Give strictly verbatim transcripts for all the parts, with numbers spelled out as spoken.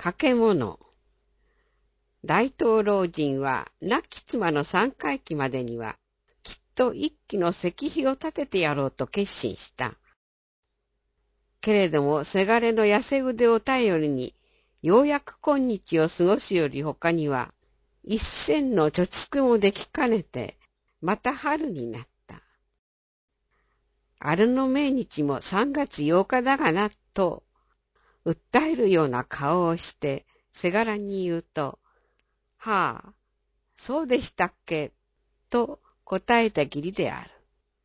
掛け物。大東老人は亡き妻の三回忌までにはきっと一基の石碑を建ててやろうと決心した。けれどもせがれの痩せ腕を頼りにようやく今日を過ごすより他には一銭の貯蓄もできかねてまた春になった。あるの命日もさんがつようかだがなと訴えるような顔をしてせがらに言うと、はあ、そうでしたっけと答えたきりである。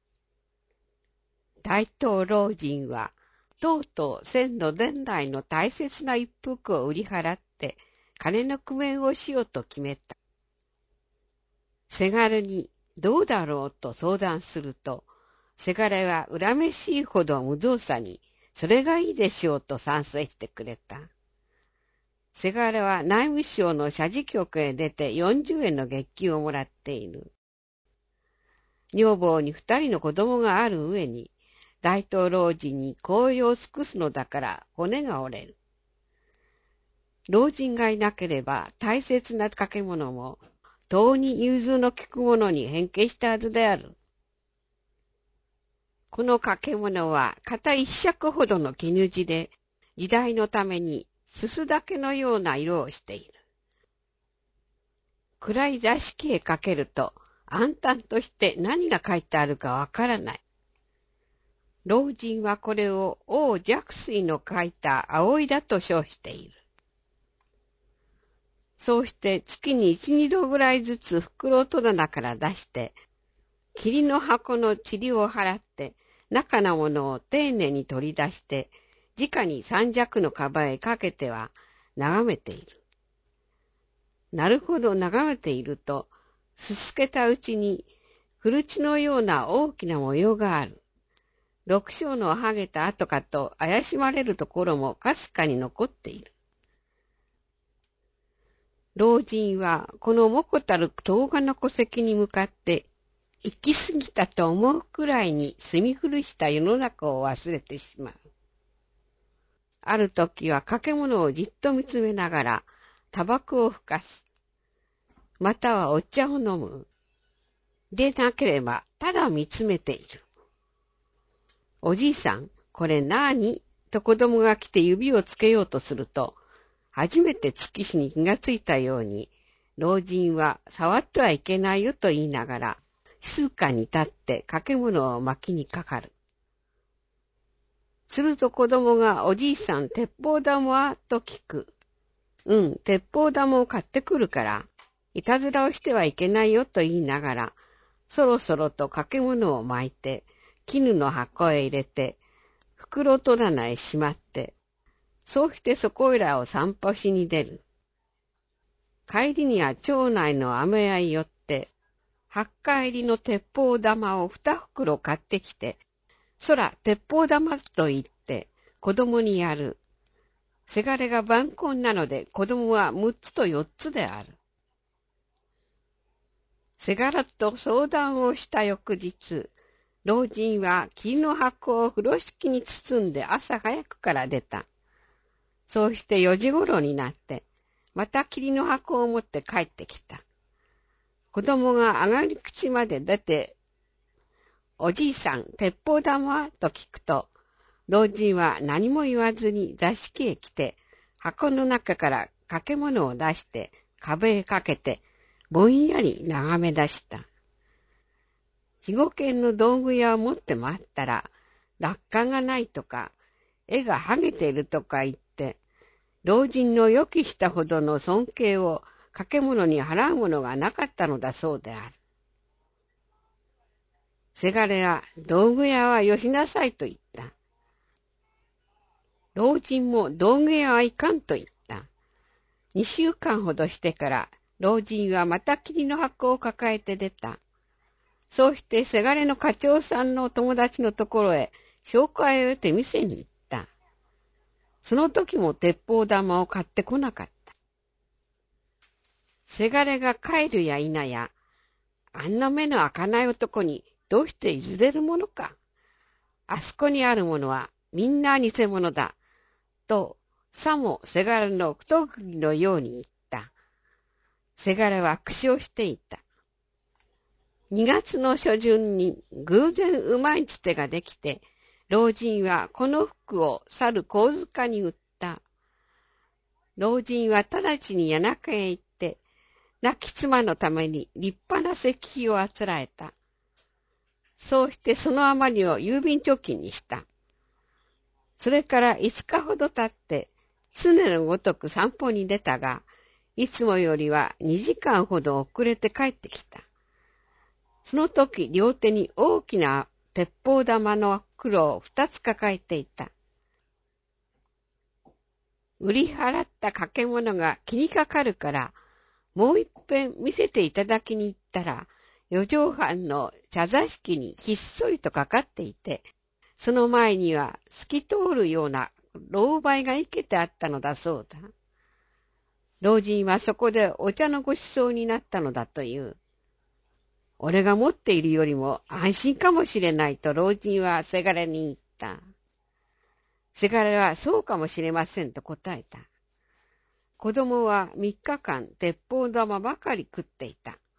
大東老人はとうとう先の伝来の大切な一服を売り払って金の工面をしようと決めた。せがれにどうだろうと相談すると、せがれは恨めしいほど無造作にそれがいいでしょうと賛成してくれた。せがれは内務省の社事局へ出てよんじゅうえんの月給をもらっている。女房に二人の子供がある上に、大東老人に紅葉を尽くすのだから骨が折れる。老人がいなければ大切な掛け物も、とうに融通の利くものに変形したはずである。この掛け物は片一尺ほどの絹地で、時代のためにすすだけのような色をしている。暗い座敷へかけると、暗淡として何が書いてあるかわからない。老人はこれを王若水の書いた葵だと称している。そうして月に一二度ぐらいずつ袋戸棚から出して、霧の箱の塵を払って、中のものを丁寧に取り出して、直に三尺のカバへかけては眺めている。なるほど眺めていると、すすけたうちに、古地のような大きな模様がある。六章の剥げた跡かと怪しまれるところもかすかに残っている。老人はこのもこたる東画の戸籍に向かって、行き過ぎたと思うくらいに住み古した世の中を忘れてしまう。ある時は掛け物をじっと見つめながら、タバコをふかす。またはお茶を飲む。でなければ、ただ見つめている。おじいさん、これ何？と子供が来て指をつけようとすると、初めて月日に気がついたように、老人は触ってはいけないよと言いながら、静かに立って掛け物を巻きにかかる。すると子供がおじいさん鉄砲玉はと聞く。うん、鉄砲玉を買ってくるから、いたずらをしてはいけないよと言いながら、そろそろと掛け物を巻いて、絹の箱へ入れて、袋戸棚へしまって、そうしてそこいらを散歩しに出る。帰りには町内の飴屋へ寄って、八日入りの鉄砲玉を二袋買ってきて、そら鉄砲玉と言って子供にやる。せがれが晩婚なので子供は六つと四つである。せがらと相談をした翌日、老人は桐の箱を風呂敷に包んで朝早くから出た。そうして四時ごろになって、また桐の箱を持って帰ってきた。子供が上がり口まで出て、おじいさん、鉄砲玉と聞くと、老人は何も言わずに座敷へ来て、箱の中から掛け物を出して壁へかけて、ぼんやり眺め出した。肥後犬の道具屋を持って回ったら、落下がないとか、絵が剥げているとか言って、老人の予期したほどの尊敬を掛け物に払うものがなかったのだそうである。せがれは道具屋はよしなさいと言った。老人も道具屋はいかんと言った。二週間ほどしてから老人はまた桐の箱を抱えて出た。そうしてせがれの課長さんの友達のところへ紹介を得て店に行った。その時も鉄砲玉を買ってこなかった。せがれが帰るや否や、あんな目の開かない男にどうして譲れるものか。あそこにあるものはみんな偽物だ。とさもせがれの特技のように言った。せがれは苦笑していた。二月の初旬に偶然うまいつてができて、老人はこの服を去る小塚に売った。老人は直ちに谷中へ行って、亡き妻のために立派な石碑をあつらえた。そうしてその余りを郵便貯金にした。それから五日ほど経って、常のごとく散歩に出たが、いつもよりは二時間ほど遅れて帰ってきた。その時両手に大きな鉄砲玉の袋を二つ抱えていた。売り払った掛け物が気にかかるから、もう一遍見せていただきに行ったら、四畳半の茶座敷にひっそりとかかっていて、その前には透き通るような老梅が生けてあったのだそうだ。老人はそこでお茶のごちそうになったのだという。俺が持っているよりも安心かもしれないと老人はせがれに言った。せがれはそうかもしれませんと答えた。子供は三日間鉄砲玉ばかり食っていた。